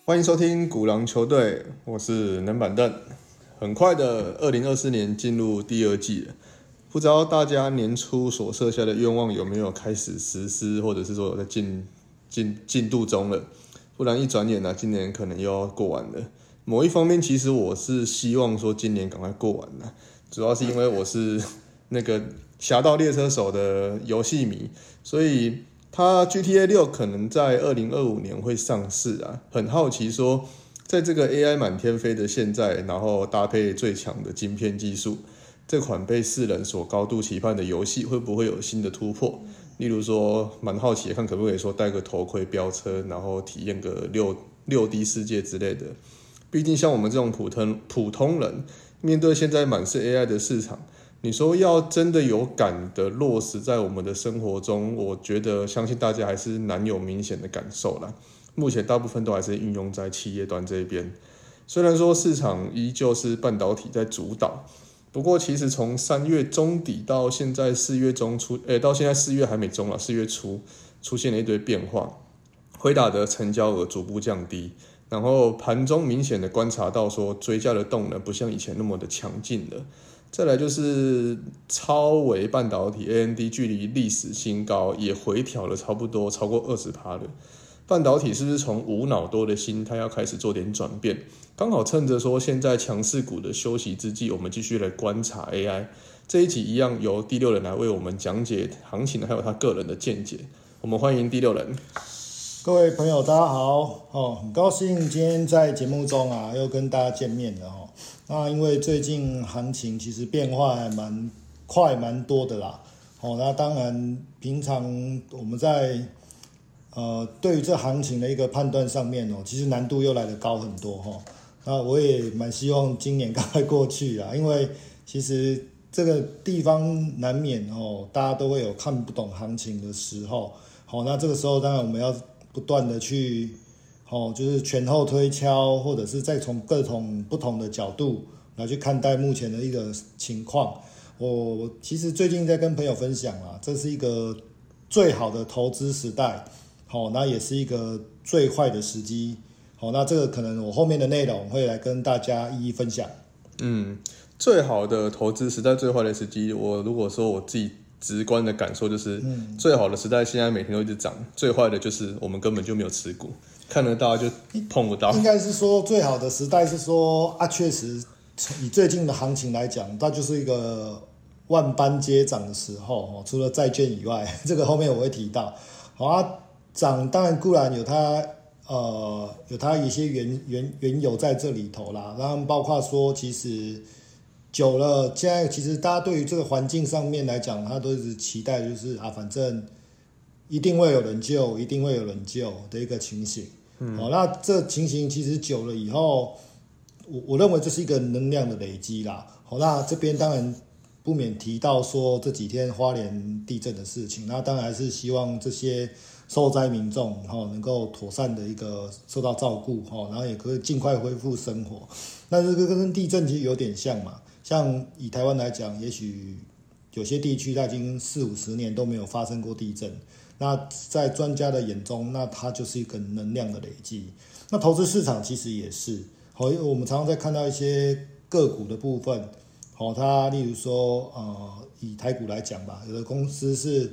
欢迎收听鼓狼球队，我是能板凳。很快的2024年进入第二季了，不知道大家年初所设下的愿望有没有开始实施，或者是说有在进度中了？不然一转眼今年可能又要过完了。某一方面，其实我是希望说今年赶快过完了，主要是因为我是那个《侠盗猎车手》的游戏迷，所以它 GTA 6可能在2025年会上市啊，很好奇说，在这个 AI 满天飞的现在，然后搭配最强的晶片技术，这款被世人所高度期盼的游戏会不会有新的突破？例如说，蛮好奇的看可不可以说戴个头盔飙车，然后体验个6D 世界之类的。毕竟像我们这种普通人，面对现在满是 AI 的市场，你说要真的有感的落实在我们的生活中，我觉得相信大家还是难有明显的感受啦。目前大部分都还是应用在企业端这边，虽然说市场依旧是半导体在主导，不过其实从3月中底到现在4月中初，到现在4月还没中了，4月初出现了一堆变化，辉达的成交额逐步降低，然后盘中明显的观察到说追价的动能不像以前那么的强劲了。再来就是超微半导体 AMD 距离历史新高也回调了差不多超过 20% 了。半导体是不是从无脑多的心态要开始做点转变？刚好趁着说现在强势股的休息之际，我们继续来观察 AI。这一集一样由第六人来为我们讲解行情，还有他个人的见解。我们欢迎第六人。 各位朋友，大家好，很高兴今天在节目中又跟大家见面了那因为最近行情其实变化还蛮快蛮多的啦，那当然平常我们在对于这行情的一个判断上面其实难度又来得高很多那我也蛮希望今年赶快过去因为其实这个地方难免大家都会有看不懂行情的时候那这个时候当然我们要不断的去就是前后推敲，或者是再从各种不同的角度来去看待目前的一个情况。我其实最近在跟朋友分享这是一个最好的投资时代，那也是一个最坏的时机。那这个可能我后面的内容会来跟大家一一分享。 最好的投资时代，最坏的时机。我如果说我自己直观的感受就是，最好的时代现在每天都一直涨，最坏的就是我们根本就没有持股，看得到就碰不到。 应该是说最好的时代是说确实以最近的行情来讲，它就是一个万般皆涨的时候除了债券以外，这个后面我会提到。涨当然固然有它一些缘由在这里头啦，然后包括说其实久了，现在其实大家对于这个环境上面来讲，他都一直期待就是反正一定会有人救，一定会有人救的一个情形。那这情形其实久了以后，我认为这是一个能量的累积啦。那这边当然不免提到说这几天花莲地震的事情，那当然还是希望这些受灾民众能够妥善的一个受到照顾然后也可以尽快恢复生活。那这个跟地震其实有点像嘛。像以台湾来讲，也许有些地区它已经40-50年都没有发生过地震，那在专家的眼中，那它就是一个能量的累积。那投资市场其实也是，因为我们常常在看到一些个股的部分，它例如说以台股来讲吧，有的公司是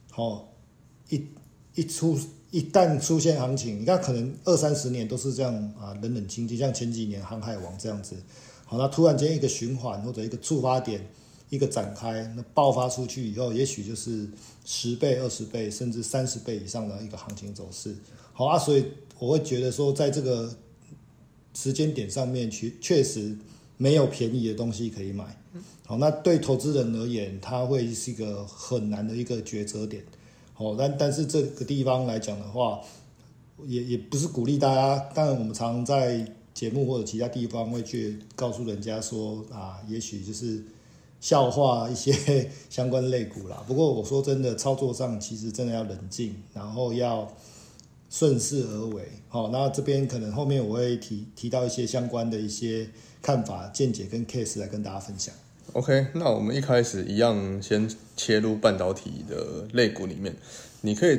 一旦出现行情，你看可能20-30年都是这样冷冷清清，像前几年航海王这样子。那突然间一个循环或者一个触发点，一个展开，那爆发出去以后，也许就是10倍、20倍，甚至30倍以上的一个行情走势。所以我会觉得说，在这个时间点上面，确实没有便宜的东西可以买。那对投资人而言，它会是一个很难的一个抉择点。但是这个地方来讲的话，也不是鼓励大家，当然我们常在节目或者其他地方会去告诉人家说也许就是笑话一些相关类股啦。不过我说真的，操作上其实真的要冷静，然后要顺势而为。那这边可能后面我会提到一些相关的一些看法、见解跟 case 来跟大家分享。 OK， 那我们一开始一样先切入半导体的类股里面，你可以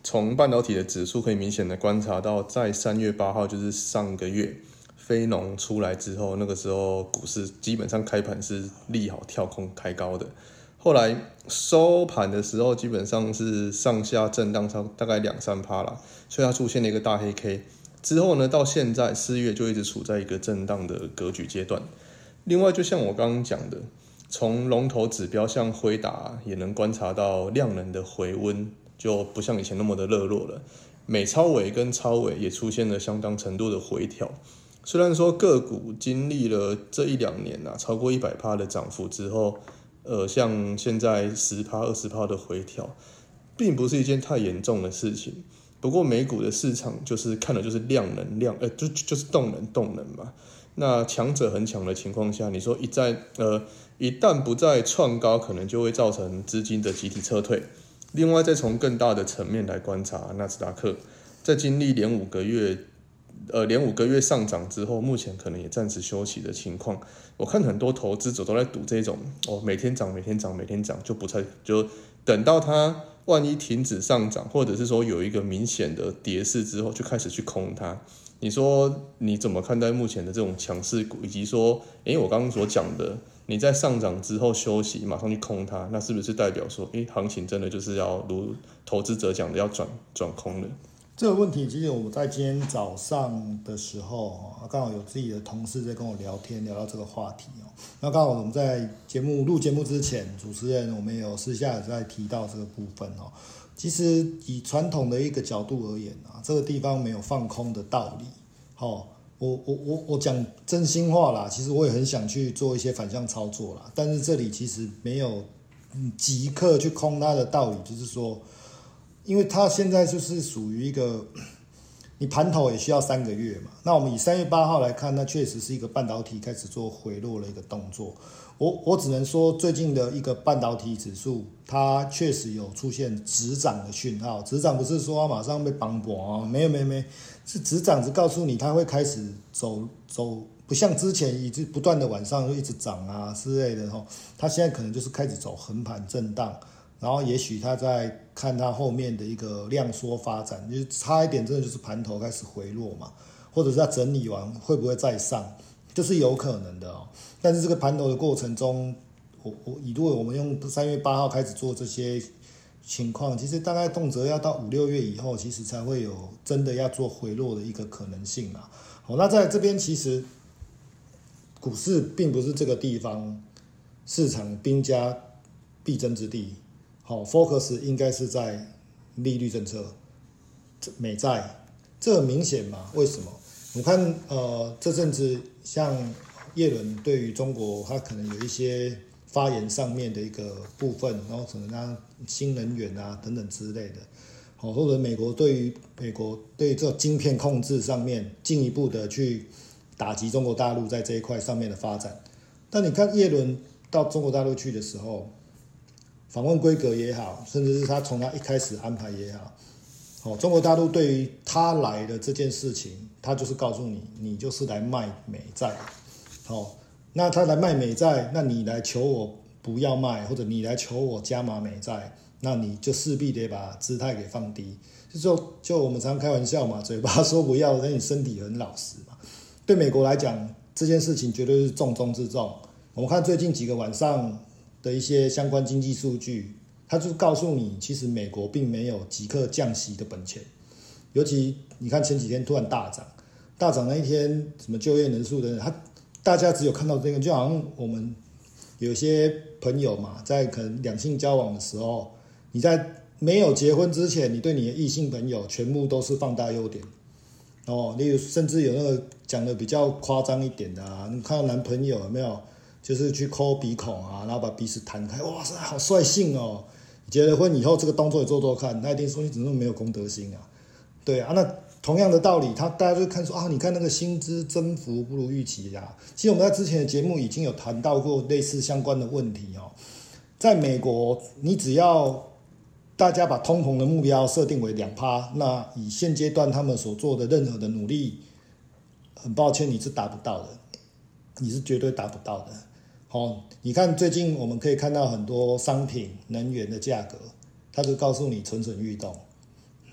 从半导体的指数可以明显的观察到，在3月8号，就是上个月非农出来之后，那个时候股市基本上开盘是利好跳空开高的，后来收盘的时候基本上是上下震荡大概2-3%啦，所以它出现了一个大黑 K。之后呢，到现在4月就一直处在一个震荡的格局阶段。另外，就像我刚刚讲的，从龙头指标像辉达也能观察到量能的回温，就不像以前那么的热络了。美超微跟超微也出现了相当程度的回调。虽然说个股经历了这1-2年超过100%的涨幅之后，像现在10%、20%的回调，并不是一件太严重的事情。不过美股的市场就是看的就是量能就是动能嘛。那强者很强的情况下，你说一旦不再创高，可能就会造成资金的集体撤退。另外，再从更大的层面来观察，纳斯达克在经历连5个月上涨之后，目前可能也暂时休息的情况。我看很多投资者都在赌这种每天涨，就等到它万一停止上涨，或者是说有一个明显的跌势之后，就开始去空它。你说你怎么看待目前的这种强势股，以及说，我刚刚所讲的，你在上涨之后休息，马上去空它，那是不是代表说，行情真的就是要如投资者讲的要转空了？ 这个问题其实我在今天早上的时候，刚好有自己的同事在跟我聊天，聊到这个话题哦。那刚好我们在录节目之前，主持人我们有私下在提到这个部分哦。其实以传统的一个角度而言这个地方没有放空的道理。我讲真心话啦，其实我也很想去做一些反向操作啦，但是这里其实没有即刻去空它的道理，就是说。因为它现在就是属于一个，你盘头也需要3个月嘛。那我们以3月8号来看，那确实是一个半导体开始做回落的一个动作。我只能说，最近的一个半导体指数，它确实有出现止涨的讯号。止涨不是说它马上被绑绑没有，是止涨是告诉你它会开始走，不像之前一直不断的往上就一直涨之类的它现在可能就是开始走横盘震荡。然后也许他在看他后面的一个量缩发展，就是差一点真的就是盘头开始回落嘛，或者是他整理完会不会再上，这是有可能的但是这个盘头的过程中，如果我们用3月8号开始做这些情况，其实大概动辄要到5、6月以后，其实才会有真的要做回落的一个可能性嘛。那在这边其实股市并不是这个地方市场兵家必争之地。focus 应该是在利率政策、美债，这很明显嘛？为什么？我看这阵子像耶伦对于中国，他可能有一些发言上面的一个部分，然后可能他新能源等等之类的，或者美国对这种晶片控制上面进一步的去打击中国大陆在这一块上面的发展。但你看耶伦到中国大陆去的时候，访问规格也好，甚至是他从他一开始安排也好，中国大陆对于他来的这件事情，他就是告诉你，你就是来卖美债，那他来卖美债，那你来求我不要卖，或者你来求我加码美债，那你就势必得把姿态给放低。就我们常开玩笑嘛，嘴巴说不要，但你身体很老实嘛。对美国来讲，这件事情绝对是重中之重。我们看最近几个晚上的一些相关经济数据，它就告诉你，其实美国并没有即刻降息的本钱。尤其你看前几天突然大涨那一天，什么就业人数的，大家只有看到这个，就好像我们有些朋友嘛，在可能两性交往的时候，你在没有结婚之前，你对你的异性朋友全部都是放大优点例如甚至有那个讲的比较夸张一点的你看到男朋友有没有？就是去抠鼻孔然后把鼻子弹开，哇塞，好率性哦！结了婚以后，这个动作也做看，他一定说你怎么那么没有公德心对那同样的道理，大家就看说你看那个薪资增幅不如预期其实我们在之前的节目已经有谈到过类似相关的问题在美国，你只要大家把通膨的目标设定为2%，那以现阶段他们所做的任何的努力，很抱歉你是达不到的，你是绝对达不到的。你看最近我们可以看到很多商品、能源的价格，它就告诉你蠢蠢欲动。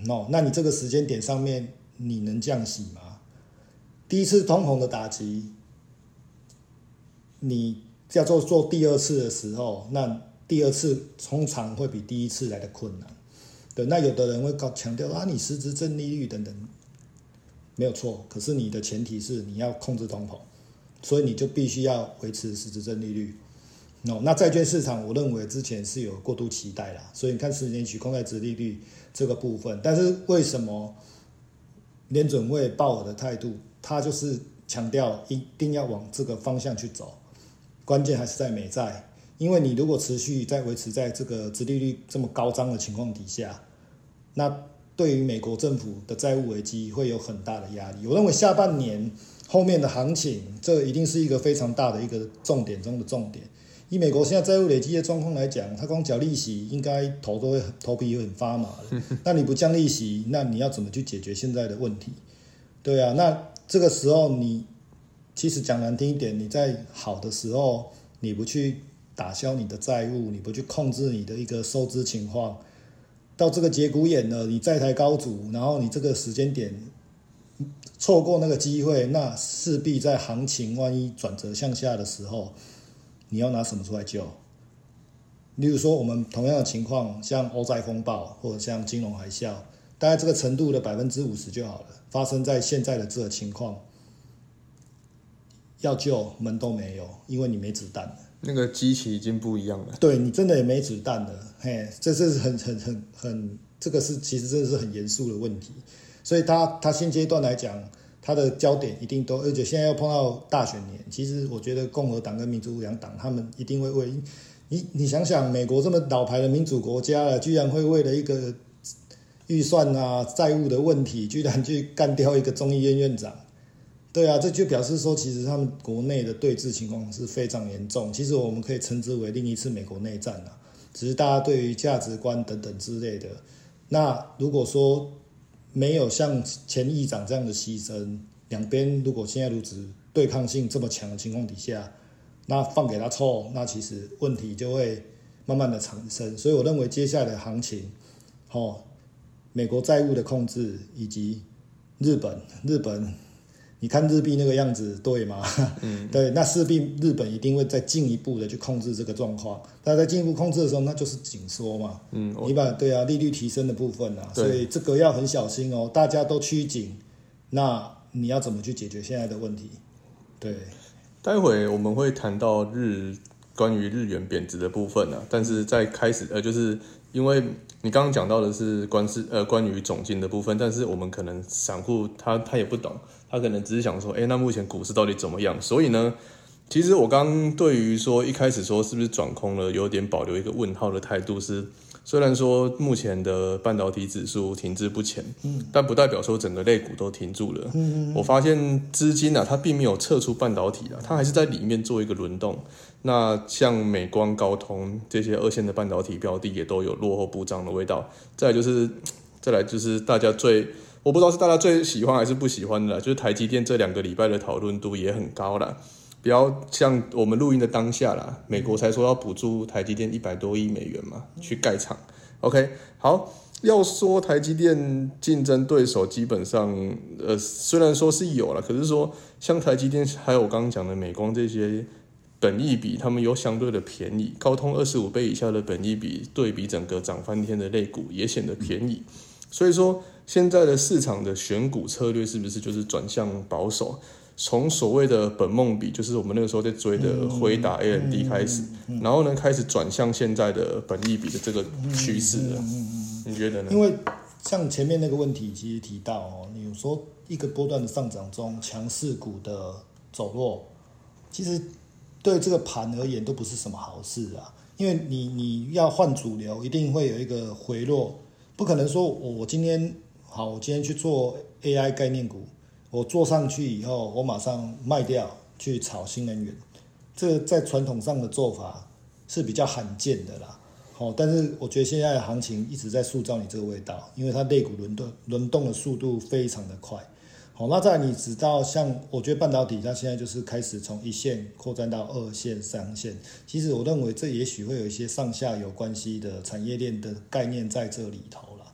那你这个时间点上面你能降息吗？第一次通膨的打击，你要做第二次的时候，那第二次通常会比第一次来的困难。对，那有的人会强调你实质正利率等等，没有错。可是你的前提是你要控制通膨，所以你就必须要维持实质正利率。那债券市场，我认为之前是有过度期待啦，所以你看10年期公债殖利率这个部分，但是为什么联准会鲍尔的态度，他就是强调一定要往这个方向去走，关键还是在美债，因为你如果持续在维持在这个殖利率这么高涨的情况底下，那对于美国政府的债务危机会有很大的压力。我认为下半年后面的行情，这一定是一个非常大的一个重点中的重点。以美国现在债务累积的状况来讲，他光缴利息应该头皮会很发麻的。那你不降利息，那你要怎么去解决现在的问题？对啊，那这个时候你其实讲难听一点，你在好的时候你不去打消你的债务，你不去控制你的一个收支情况，到这个节骨眼了，你债台高筑，然后你这个时间点错过那个机会，那势必在行情万一转折向下的时候，你要拿什么出来救？例如说我们同样的情况，像欧债风暴或者像金融海啸，大概这个程度的50%就好了，发生在现在的这个情况，要救门都没有，因为你没子弹了。 那个机器已经不一样了。 对，你真的也没子弹了，这是很这个是其实真的是很严肃的问题。所以他现阶段来讲，他的焦点一定都，而且现在要碰到大选年，其实我觉得共和党跟民主两党他们一定会为你想想，美国这么老牌的民主国家了，居然会为了一个预算啊债务的问题，居然去干掉一个众议院院长。对啊，这就表示说，其实他们国内的对峙情况是非常严重。其实我们可以称之为另一次美国内战啊，只是大家对于价值观等等之类的。那如果说没有像前议长这样的牺牲，两边如果现在如此对抗性这么强的情况底下，那放给他凑，那其实问题就会慢慢的产生。所以我认为接下来的行情，美国债务的控制以及日本。你看日币那个样子，对吗？对，那势必日本一定会再进一步的去控制这个状况。那在进一步控制的时候，那就是紧缩嘛。你对啊，利率提升的部分啊，所以这个要很小心哦。大家都趋紧，那你要怎么去解决现在的问题？对， 待会我们会谈到关于日元贬值的部分啊，但是在开始就是因为你刚刚讲到的是关于总金的部分，但是我们可能散户他也不懂，他可能只是想说，那目前股市到底怎么样？所以呢，其实我刚对于说一开始说是不是转空了，有点保留一个问号的态度是。虽然说目前的半导体指数停滞不前，但不代表说整个类股都停住了。我发现资金啊，它并没有撤出半导体啊，它还是在里面做一个轮动。那像美光、高通这些二线的半导体标的也都有落后补涨的味道。再来就是大家我不知道是大家最喜欢还是不喜欢的啦，就是台积电这2个礼拜的讨论度也很高啦。不要像我们录音的当下啦，美国才说要补助台积电100多亿美元嘛，去盖厂。OK， 好，要说台积电竞争对手基本上，虽然说是有啦，可是说像台积电还有我刚刚讲的美光这些本益比，他们有相对的便宜，高通25倍以下的本益比，对比整个涨翻天的类股也显得便宜。所以说，现在的市场的选股策略是不是就是转向保守？从所谓的本梦比，就是我们那个时候在追的辉达 AMD 开始，然后呢开始转向现在的本益比的这个趋势了。你觉得呢？ 因为像前面那个问题其实提到你有说一个波段的上涨中，强势股的走弱，其实对这个盘而言都不是什么好事啊。因为你要换主流，一定会有一个回落，不可能说我今天去做 AI 概念股。我做上去以后，我马上卖掉去炒新能源，这在传统上的做法是比较罕见的啦。但是我觉得现在的行情一直在塑造你这个味道，因为它类股轮动的速度非常的快。那再来你知道，像我觉得半导体它现在就是开始从1线扩展到2线、3线。其实我认为这也许会有一些上下游关系的产业链的概念在这里头啦。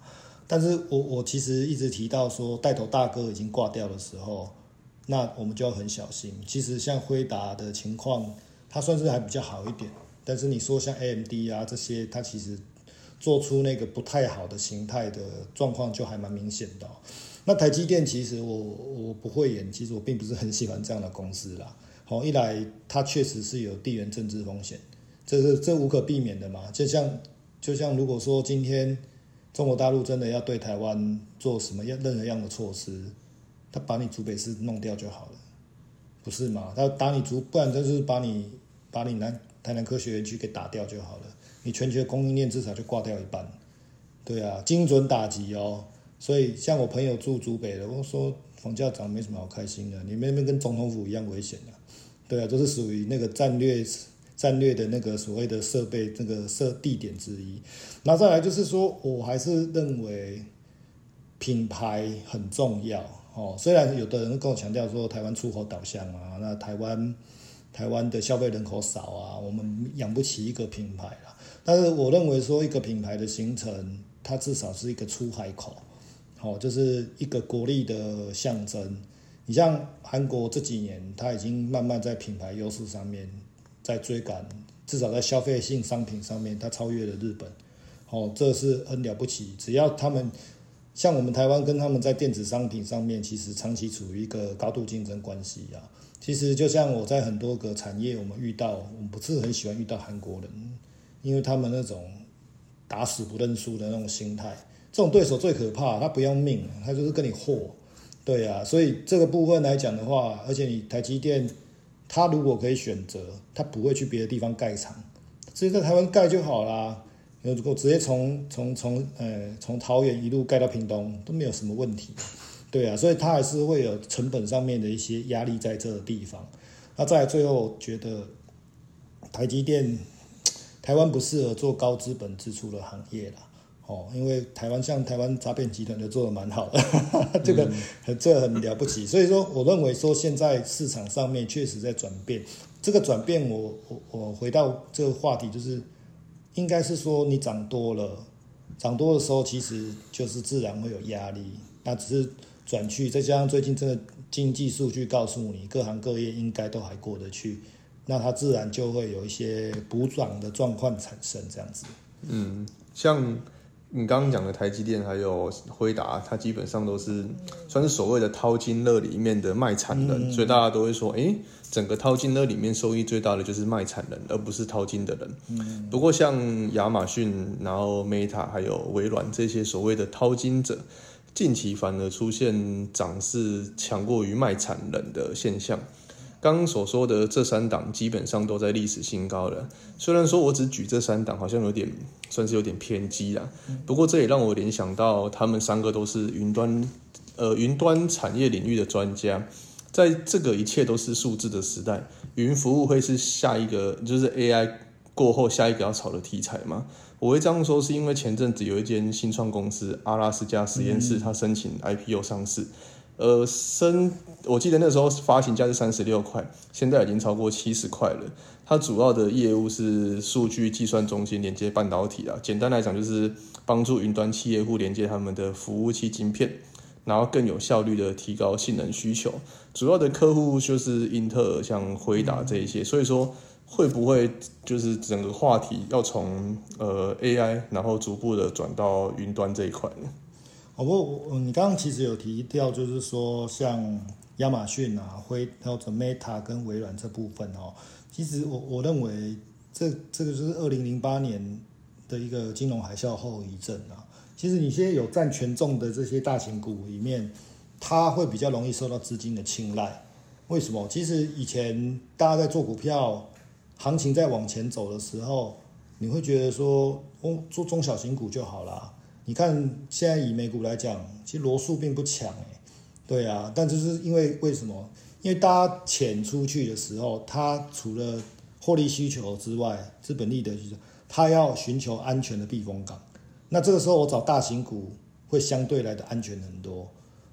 但是我其实一直提到说，带头大哥已经挂掉的时候，那我们就要很小心。其实像辉达的情况，它算是还比较好一点，但是你说像 AMD 啊这些，它其实做出那个不太好的形态的状况就还蛮明显的。那台积电其实我不会演，其实我并不是很喜欢这样的公司啦。一来它确实是有地缘政治风险，这无可避免的嘛。就像如果说今天中国大陆真的要对台湾做什么任何样的措施，他把你竹北市弄掉就好了，不是吗？他打你不然就是把你台南科学园区给打掉就好了，你全球供应链至少就挂掉一半。对啊，精准打击哦。所以像我朋友住竹北的，我说房价涨没什么好开心的，你们那边跟总统府一样危险的。对啊，都是属于那个战略的那个所谓的设备那个设地点之一。那再来就是说，我还是认为品牌很重要哦。虽然有的人跟我强调说台湾出口导向啊，那台湾的消费人口少啊，我们养不起一个品牌啦。但是我认为说一个品牌的形成，它至少是一个出海口。就是一个国力的象征。你像韩国这几年，它已经慢慢在品牌优势上面在追赶，至少在消费性商品上面，它超越了日本。这是很了不起。只要他们像我们台湾跟他们在电子商品上面，其实长期处于一个高度竞争关系啊。其实就像我在很多个产业，我们不是很喜欢遇到韩国人，因为他们那种打死不认输的那种心态。这种对手最可怕，他不要命，他就是跟你货，对啊，所以这个部分来讲的话，而且你台积电，他如果可以选择，他不会去别的地方盖厂，直接在台湾盖就好啦。如果直接从桃园一路盖到屏东都没有什么问题，对啊，所以他还是会有成本上面的一些压力在这个地方。那再来最后，我觉得台湾不适合做高资本支出的行业啦。因为台湾诈骗集团就做得蛮好的，这个很了不起。所以说，我认为说现在市场上面确实在转变。这个转变我回到这个话题，就是应该是说你涨多的时候，其实就是自然会有压力。那只是转去，再加上最近真的经济数据告诉你，各行各业应该都还过得去，那它自然就会有一些补涨的状况产生，这样子。 像你刚刚讲的台积电还有辉达，它基本上都是算是所谓的淘金热里面的卖产人，所以大家都会说，整个淘金热里面收益最大的就是卖产人，而不是淘金的人。不过像亚马逊、然后 Meta 还有微软这些所谓的淘金者，近期反而出现涨势强过于卖产人的现象。刚刚所说的这三档基本上都在历史新高了，虽然说我只举这三档好像算是有点偏激啦，不过这也让我联想到他们三个都是云端产业领域的专家。在这个一切都是数字的时代，云服务会是下一个，就是 AI 过后下一个要炒的题材吗？我会这样说是因为前阵子有一间新创公司阿拉斯加实验室，它申请 IPO 上市，我记得那时候发行价是36块，现在已经超过70块了。它主要的业务是数据计算中心连接半导体啦，简单来讲就是帮助云端企业户连接他们的服务器晶片，然后更有效率的提高性能需求。主要的客户就是英特尔、像辉达这一些，所以说会不会就是整个话题要从AI 然后逐步的转到云端这一块呢？ 你刚刚其实有提到，就是说像亚马逊啊、或者 Meta 跟微软这部分其实我认为这个就是2008年的一个金融海啸后遗症啊。其实你现在有占权重的这些大型股里面，它会比较容易受到资金的青睐。为什么？其实以前大家在做股票，行情在往前走的时候，你会觉得说做中小型股就好啦。你看现在以美股来讲，其实罗素并不强对啊，但就是为什么？因为大家钱出去的时候，它除了获利需求之外，资本利得需求，它要寻求安全的避风港。那这个时候我找大型股会相对来的安全很多。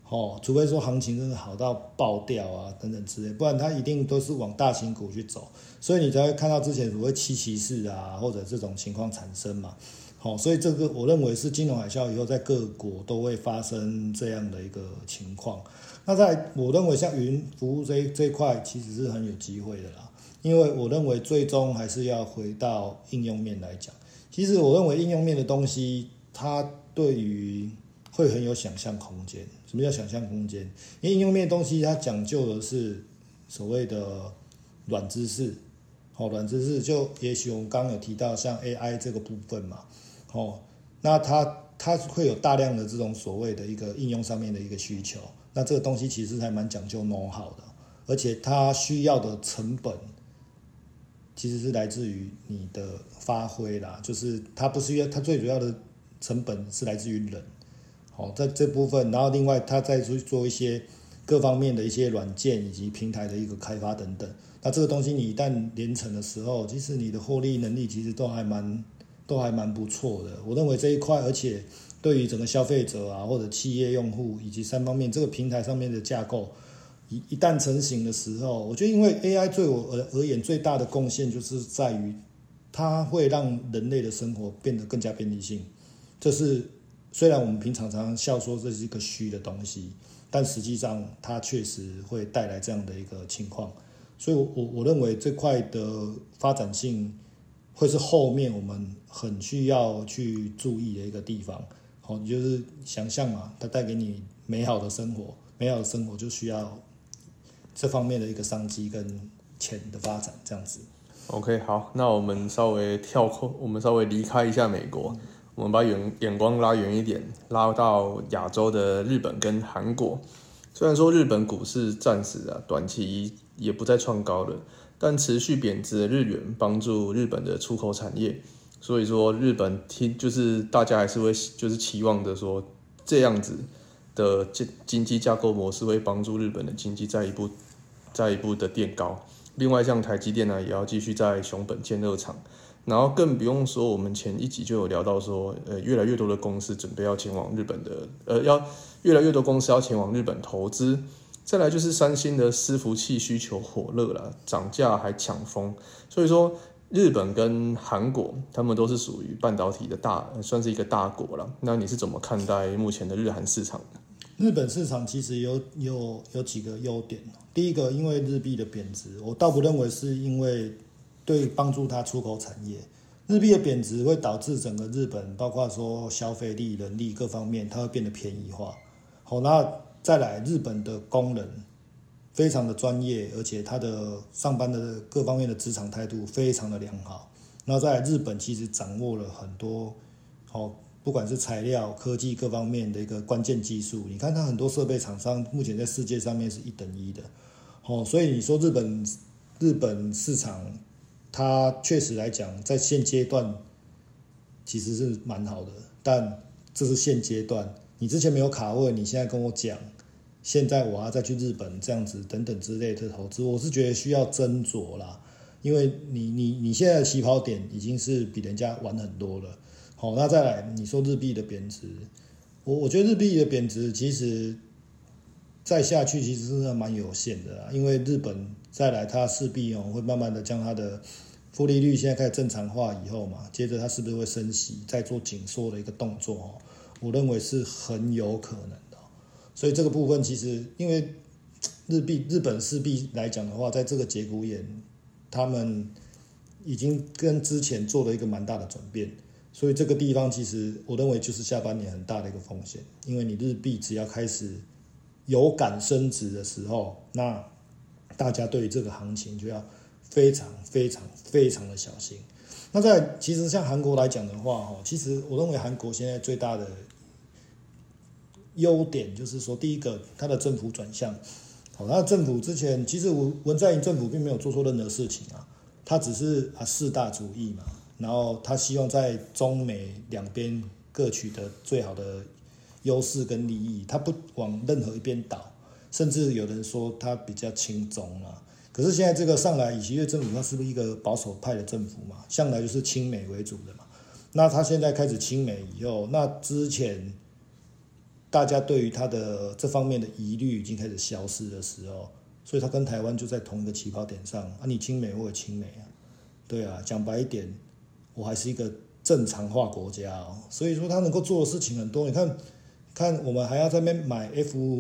除非说行情真的好到爆掉啊等等之类，不然它一定都是往大型股去走，所以你才会看到之前所谓七骑士啊或者这种情况产生嘛。所以这个我认为是金融海啸以后在各国都会发生这样的一个情况。那我认为像云服务这一块其实是很有机会的啦，因为我认为最终还是要回到应用面来讲。其实我认为应用面的东西，它对于会很有想象空间。什么叫想象空间？因为应用面的东西它讲究的是所谓的软知识，软知识就也许我们刚刚有提到像 AI 这个部分嘛，那它会有大量的这种所谓的一个应用上面的一个需求，那这个东西其实还蛮讲究 know how 的，而且它需要的成本其实是来自于你的发挥啦，就是它最主要的成本是来自于人。在这部分，然后另外它再去做一些各方面的一些软件以及平台的一个开发等等。那这个东西你一旦连成的时候，其实你的获利能力其实都还蛮不错的。我认为这一块，而且对于整个消费者啊或者企业用户以及三方面这个平台上面的架构，一旦成型的时候，我觉得因为 AI 对我而言最大的贡献就是在于它会让人类的生活变得更加便利性。这是虽然我们平常常笑说这是一个虚的东西，但实际上它确实会带来这样的一个情况。所以我认为这块的发展性会是后面我们很需要去注意的一个地方。你就是想象嘛，它带给你美好的生活，美好的生活就需要这方面的一个商机跟钱的发展，这样子。 OK， 好，那我们稍微离开一下美国。我们把眼光拉远一点，拉到亚洲的日本跟韩国。虽然说日本股市暂时短期也不再创高了，但持续贬值的日元帮助日本的出口产业，所以说日本就是大家还是会就是期望的说这样子的经济架构模式会帮助日本的经济再一步的垫高。另外像台积电也要继续在熊本建2厂。然后更不用说，我们前一集就有聊到说，越来越多的公司准备要前往日本的，越来越多公司要前往日本投资。再来就是三星的伺服器需求火热啦，涨价还抢疯。所以说，日本跟韩国他们都是属于半导体的算是一个大国啦。那你是怎么看待目前的日韩市场的？ 日本市场其实有几个优点。第一个，因为日币的贬值，我倒不认为是因为对帮助它出口产业，日币的贬值会导致整个日本，包括说消费力、人力各方面，它会变得便宜化。那再来，日本的工人非常的专业，而且他的上班的各方面的职场态度非常的良好。然后在日本其实掌握了很多，不管是材料、科技各方面的一个关键技术。你看它很多设备厂商目前在世界上面是1等1的。所以你说日本市场，它确实来讲，在现阶段其实是蛮好的，但这是现阶段。你之前没有卡位，你现在跟我讲，现在我要再去日本这样子等等之类的投资，我是觉得需要斟酌啦，因为你现在的起跑点已经是比人家晚很多了。那再来你说日币的贬值，我觉得日币的贬值其实再下去其实是蛮有限的啦，因为日本再来它势必会慢慢的将它的负利率现在开始正常化以后嘛，接着它是不是会升息，再做紧缩的一个动作，我认为是很有可能的。所以这个部分其实因为日本势必来讲的话，在这个节骨眼，他们已经跟之前做了一个蛮大的转变，所以这个地方其实我认为就是下半年很大的一个风险，因为你日币只要开始有感升值的时候，那大家对于这个行情就要非常非常非常的小心。那其实像韩国来讲的话，其实我认为韩国现在最大的优点就是说，第一个，它的政府转向。它的政府之前其实文在寅政府并没有做错任何事情啊，他只是4大主义嘛，然后他希望在中美两边各取得最好的优势跟利益，他不往任何一边倒，甚至有人说他比较亲中啊。可是现在这个上来，以及越政府它是不是一个保守派的政府嘛，向来就是亲美为主的嘛。那他现在开始亲美以后，那之前大家对于它的这方面的疑虑已经开始消失的时候，所以它跟台湾就在同一个起跑点上啊，你亲美我也亲美啊，对啊，讲白一点，我还是一个正常化国家哦，所以说它能够做的事情很多，你看我们还要在那边买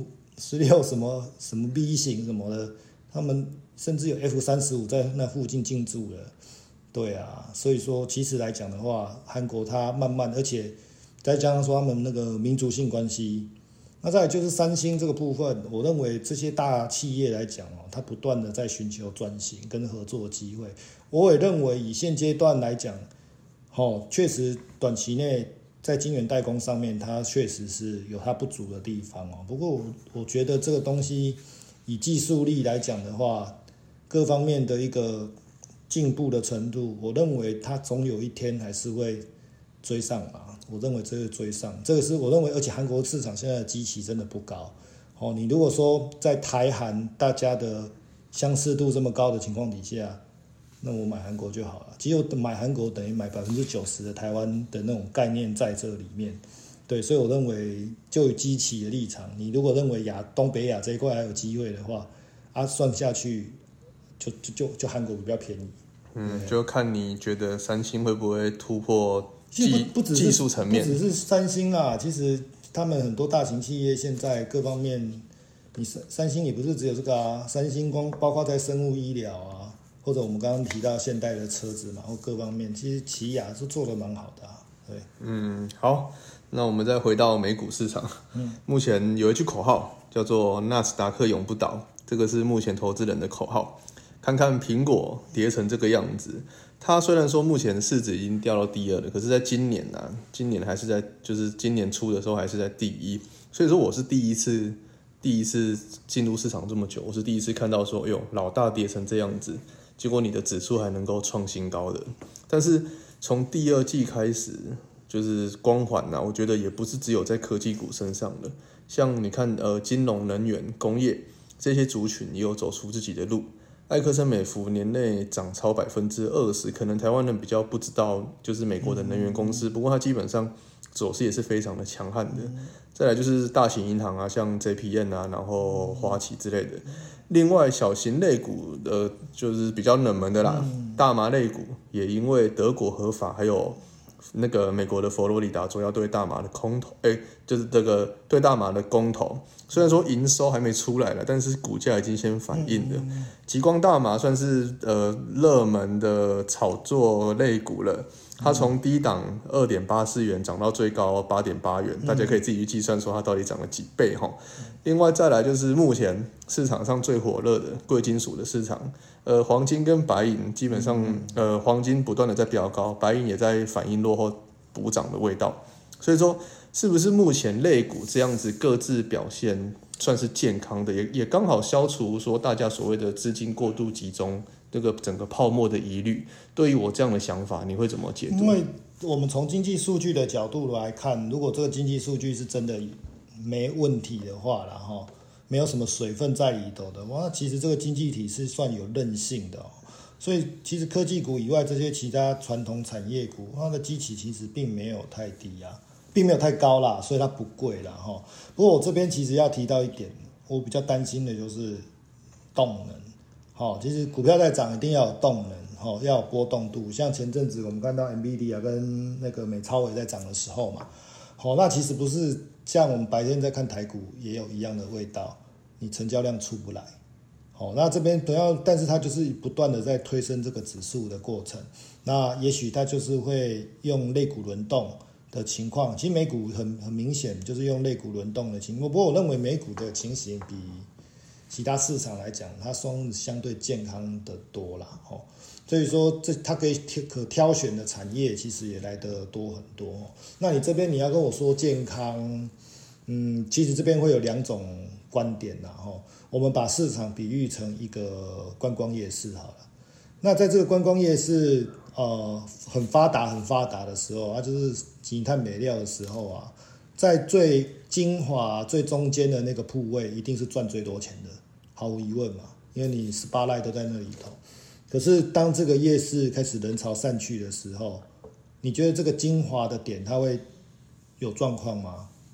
F16什么 B 型什么的，他们甚至有 F35在那附近进驻了。对啊，所以说其实来讲的话，韩国它慢慢，而且再加上说他们那个民族性关系，那再来就是三星这个部分，我认为这些大企业来讲哦，它不断的在寻求转型跟合作的机会。我也认为以现阶段来讲，确实短期内在晶圆代工上面，它确实是有它不足的地方哦。不过我觉得这个东西以技术力来讲的话，各方面的一个进步的程度，我认为它总有一天还是会追上啊。我认为这个追上，这个是我认为，而且韩国市场现在的基期真的不高。你如果说在台韩大家的相似度这么高的情况底下，那我买韩国就好了。其实我买韩国等于买90%的台湾的那种概念在这里面。对，所以我认为就以基期的立场，你如果认为东北亚这一块还有机会的话，算下去就韩国比较便宜。 就看你觉得三星会不会突破技术层面， 不只是三星啦，其实他们很多大型企业现在各方面，你三星也不是只有这个啊，三星包括在生物医疗啊，或者我们刚刚提到现代的车子嘛，或各方面，其实奇亚是做得蛮好的啊。对， 好，那我们再回到美股市场，目前有一句口号叫做纳斯达克永不倒，这个是目前投资人的口号。看看苹果跌成这个样子，它虽然说目前市值已经掉到第2了，可是在今年还是就是今年初的时候还是在第1，所以说我是第一次进入市场这么久，我是第一次看到说，老大跌成这样子，结果你的指数还能够创新高的。但是从第2季开始，就是光环我觉得也不是只有在科技股身上的，像你看金融、能源、工业这些族群也有走出自己的路。艾克森美孚年内涨超20%，可能台湾人比较不知道，就是美国的能源公司，不过它基本上走势也是非常的强悍的。再来就是大型银行像 JPM 然后花旗之类的。另外小型类股就是比较冷门的啦，大麻类股也因为德国合法，还有那个美国的佛罗里达州要对大麻的空投，就是这个对大麻的公投，虽然说营收还没出来了，但是股价已经先反映了。极光大麻算是热门的炒作类股了，它从低档2.84元涨到最高8.8元，大家可以自己去计算说它到底涨了几倍齁。另外再来就是目前市场上最火热的贵金属的市场，黄金跟白银基本上黄金不断的在飙高，白银也在反映落后补涨的味道，所以说是不是目前类股这样子各自表现算是健康的，也刚好消除说大家所谓的资金过度集中这个整个泡沫的疑虑。对于我这样的想法，你会怎么解读？ 因为我们从经济数据的角度来看，如果这个经济数据是真的没问题的话啦，没有什么水分在里头的话，其实这个经济体是算有韧性的所以其实科技股以外这些其他传统产业股，它的基期其实并没有太低并没有太高啦，所以它不贵啦不过我这边其实要提到一点，我比较担心的就是动能其实股票在涨一定要有动能要有波动度。像前阵子我们看到 NVIDIA 跟那个美超微在涨的时候嘛，那其实不是像我们白天在看台股也有一样的味道，你成交量出不来那这边但是它就是不断的在推升这个指数的过程，那也许它就是会用类股轮动的情况，其实美股很明显就是用类股轮动的情况，不过我认为美股的情形比其他市场来讲，它相对健康的多啦所以说它可挑选的产业其实也来得多很多那你这边你要跟我说健康，其实这边会有2种观点啦我们把市场比喻成一个观光夜市好了。那在这个观光夜市很发达的时候，它就是集碳美料的时候在最精华最中间的那个铺位一定是赚最多钱的，毫无疑问嘛，因为你spotlight都在那里头。可是当这个夜市开始人潮散去的时候，你觉得这个精华的点它会有状况吗？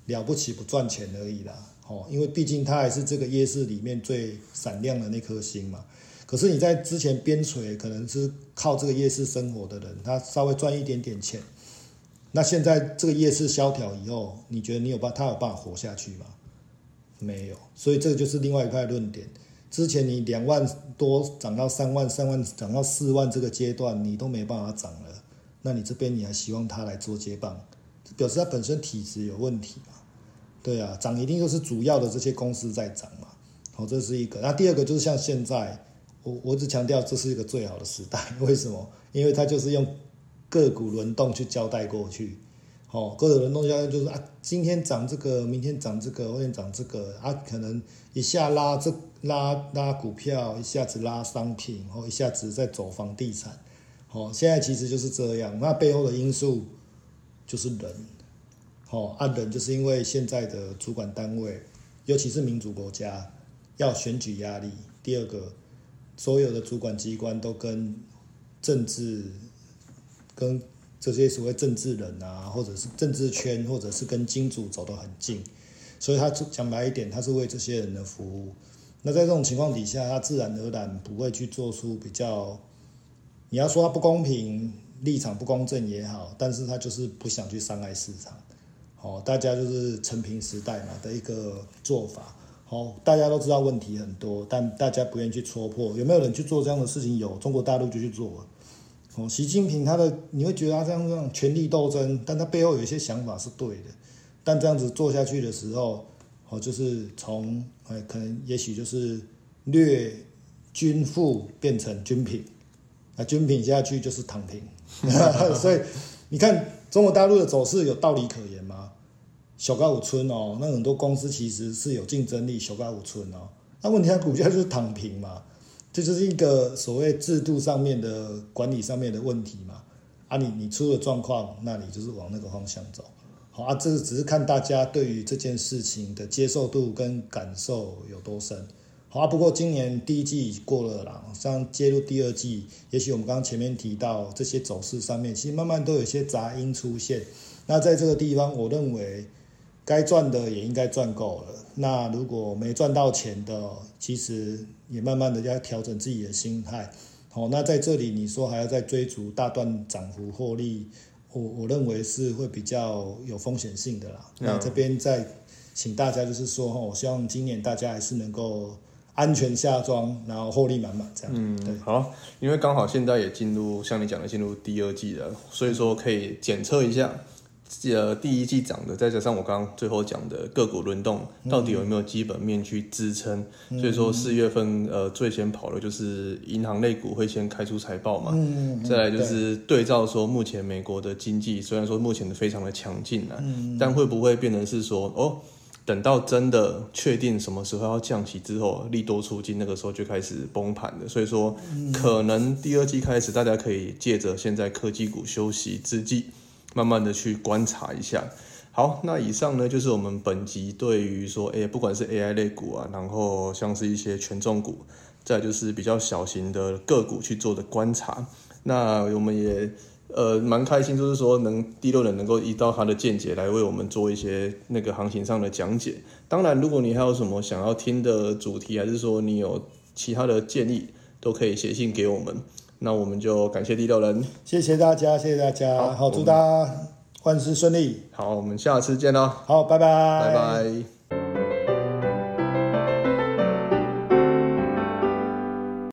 了不起不赚钱而已啦，因为毕竟它还是这个夜市里面最闪亮的那颗星嘛。可是你在之前边陲可能是靠这个夜市生活的人，他稍微赚一点点钱，那现在这个夜市萧条以后，你觉得他有办法活下去吗？没有，所以这个就是另外一派论点。之前你2万多涨到3万，3万涨到4万这个阶段，你都没办法涨了，那你这边你还希望他来做接棒，表示他本身体质有问题嘛？对啊，涨一定就是主要的这些公司在涨嘛。这是一个。那第二个就是像现在，我只强调这是一个最好的时代，为什么？因为它就是用个股轮动去交代过去。个股轮动交代就是今天涨这个，明天涨这个，后天涨这个可能一下拉股票，一下子拉商品，一下子在走房地产。现在其实就是这样。那背后的因素就是人。人就是因为现在的主管单位，尤其是民主国家，要选举压力。第二个，所有的主管机关都跟政治、跟这些所谓政治人或者是政治圈，或者是跟金主走得很近，所以他讲白一点，他是为这些人的服务。那在这种情况底下，他自然而然不会去做出比较，你要说他不公平、立场不公正也好，但是他就是不想去伤害市场。大家就是承平时代嘛的一个做法。大家都知道问题很多，但大家不愿意去戳破。有没有人去做这样的事情？有，中国大陆就去做了。习近平你会觉得他这样权力斗争，但他背后有一些想法是对的。但这样子做下去的时候，就是从可能也许就是略均富变成均品，均品下去就是躺平。所以你看中国大陆的走势有道理可言吗？小高五村那很多公司其实是有竞争力，小高五村那问题它股价就是躺平嘛，这就是一个所谓制度上面的管理上面的问题嘛。你出了状况，那你就是往那个方向走。这只是看大家对于这件事情的接受度跟感受有多深。不过今年第一季过了啦，像接入第二季，也许我们刚刚前面提到这些走势上面，其实慢慢都有一些杂音出现。那在这个地方，我认为该赚的也应该赚够了。那如果没赚到钱的，其实也慢慢的要调整自己的心态。那在这里你说还要再追逐大段涨幅获利，我认为是会比较有风险性的啦。那这边再请大家就是说，我希望今年大家还是能够安全下庄，然后获利满满这样。对， 好，因为刚好现在也像你讲的进入第二季了，所以说可以检测一下。第一季涨的，再加上我刚刚最后讲的个股轮动，到底有没有基本面去支撑？所以说4月份最先跑的就是银行类股会先开出财报嘛，再来就是对照说目前美国的经济虽然说目前的非常的强劲但会不会变成是说等到真的确定什么时候要降息之后，利多出尽，那个时候就开始崩盘的。所以说可能第二季开始，大家可以借着现在科技股休息之际，慢慢的去观察一下。好，那以上呢就是我们本集对于说不管是 AI 类股然后像是一些权重股，再来就是比较小型的个股去做的观察。那我们也蛮开心，就是说第六人能够依照他的见解来为我们做一些那个行情上的讲解。当然如果你还有什么想要听的主题，还是说你有其他的建议，都可以写信给我们。那我们就感谢第六人， 谢谢大家，谢谢大家。好，祝大家万事顺利。 好，我们下次见咯。 好，拜拜， 拜拜。